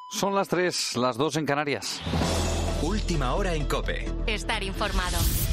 Son las 3, las 2 en Canarias. Última hora en COPE. Estar informado.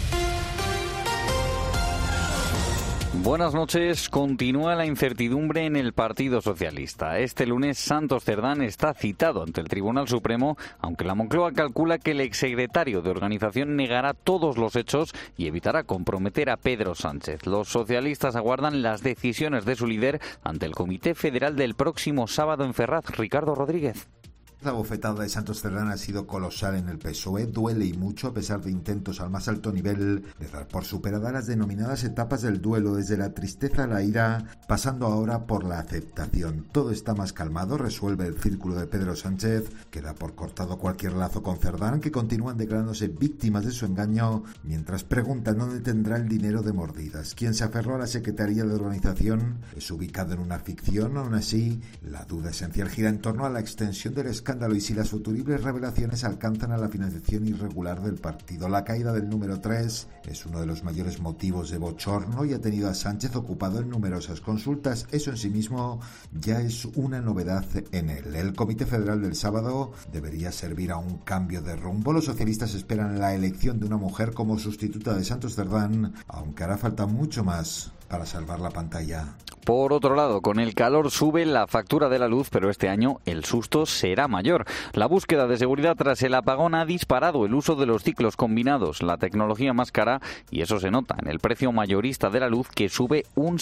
Buenas noches. Continúa la incertidumbre en el Partido Socialista. Este lunes Santos Cerdán está citado ante el Tribunal Supremo, aunque la Moncloa calcula que el exsecretario de Organización negará todos los hechos y evitará comprometer a Pedro Sánchez. Los socialistas aguardan las decisiones de su líder ante el Comité Federal del próximo sábado en Ferraz. Ricardo Rodríguez. La bofetada de Santos Cerdán ha sido colosal en el PSOE, duele y mucho a pesar de intentos al más alto nivel de dar por superadas las denominadas etapas del duelo, desde la tristeza a la ira, pasando ahora por la aceptación. Todo está más calmado, resuelve el círculo de Pedro Sánchez, que da por cortado cualquier lazo con Cerdán, que continúan declarándose víctimas de su engaño, mientras preguntan dónde tendrá el dinero de mordidas. Quien se aferró a la Secretaría de Organización es ubicado en una ficción, aún así, la duda esencial gira en torno a la extensión del escándalo y si las futuribles revelaciones alcanzan a la financiación irregular del partido. La caída del número 3 es uno de los mayores motivos de bochorno y ha tenido a Sánchez ocupado en numerosas consultas. Eso en sí mismo ya es una novedad en él. El Comité Federal del sábado debería servir a un cambio de rumbo. Los socialistas esperan la elección de una mujer como sustituta de Santos Cerdán, aunque hará falta mucho más para salvar la pantalla. Por otro lado, con el calor sube la factura de la luz, pero este año el susto será mayor. La búsqueda de seguridad tras el apagón ha disparado el uso de los ciclos combinados, la tecnología más cara, y eso se nota en el precio mayorista de la luz, que sube un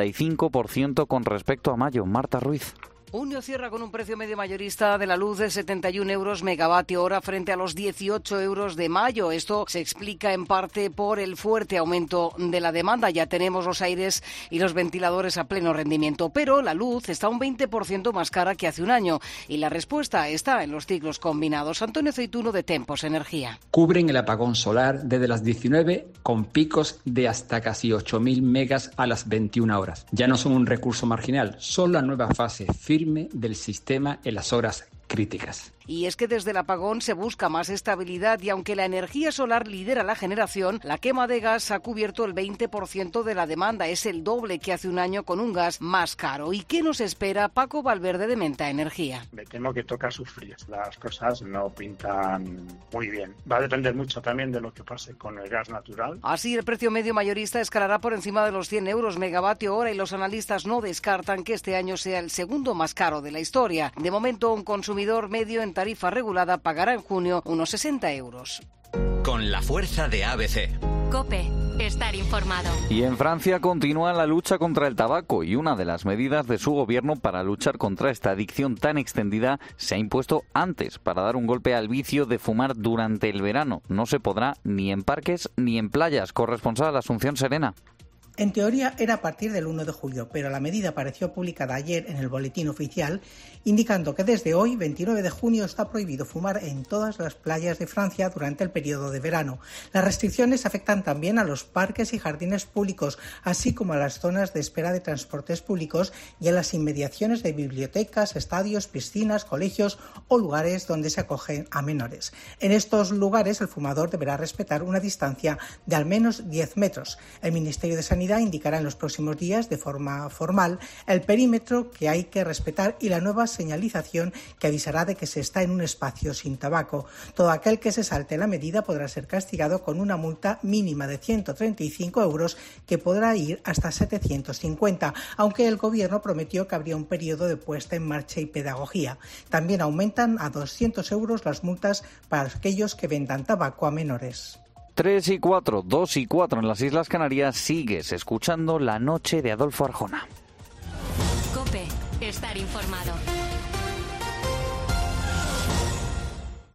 75% con respecto a mayo. Marta Ruiz. Junio cierra con un precio medio mayorista de la luz de 71 euros megavatio hora frente a los 18 euros de mayo. Esto se explica en parte por el fuerte aumento de la demanda. Ya tenemos los aires y los ventiladores a pleno rendimiento, pero la luz está un 20% más cara que hace un año y la respuesta está en los ciclos combinados. Antonio Ceituno, de Tempos Energía. Cubren el apagón solar desde las 19 con picos de hasta casi 8.000 megas a las 21 horas. Ya no son un recurso marginal, son la nueva fase firme del sistema en las horas críticas. Y es que desde el apagón se busca más estabilidad y aunque la energía solar lidera la generación, la quema de gas ha cubierto el 20% de la demanda. Es el doble que hace un año con un gas más caro. ¿Y qué nos espera? Paco Valverde, de Menta Energía. Me temo que toca sufrir. Las cosas no pintan muy bien. Va a depender mucho también de lo que pase con el gas natural. Así, el precio medio mayorista escalará por encima de los 100 euros megavatio hora y los analistas no descartan que este año sea el segundo más caro de la historia. De momento, un consumidor medio en tarifa regulada pagará en junio unos 60 euros. Con la fuerza de ABC. COPE. Estar informado. Y en Francia continúa la lucha contra el tabaco y una de las medidas de su gobierno para luchar contra esta adicción tan extendida se ha impuesto antes, para dar un golpe al vicio de fumar durante el verano. No se podrá ni en parques ni en playas. Corresponsal Asunción Serena. En teoría era a partir del 1 de julio, pero la medida apareció publicada ayer en el Boletín Oficial, indicando que desde hoy, 29 de junio, está prohibido fumar en todas las playas de Francia durante el periodo de verano. Las restricciones afectan también a los parques y jardines públicos, así como a las zonas de espera de transportes públicos y a las inmediaciones de bibliotecas, estadios, piscinas, colegios o lugares donde se acogen a menores. En estos lugares, el fumador deberá respetar una distancia de al menos 10 metros. El Ministerio de Sanidad indicará en los próximos días de forma formal el perímetro que hay que respetar y la nueva señalización que avisará de que se está en un espacio sin tabaco. Todo aquel que se salte la medida podrá ser castigado con una multa mínima de 135 euros que podrá ir hasta 750, aunque el gobierno prometió que habría un periodo de puesta en marcha y pedagogía. También aumentan a 200 euros las multas para aquellos que vendan tabaco a menores. 3 y 4, 2 y 4 en las Islas Canarias. Sigues escuchando La Noche de Adolfo Arjona. COPE. Estar informado.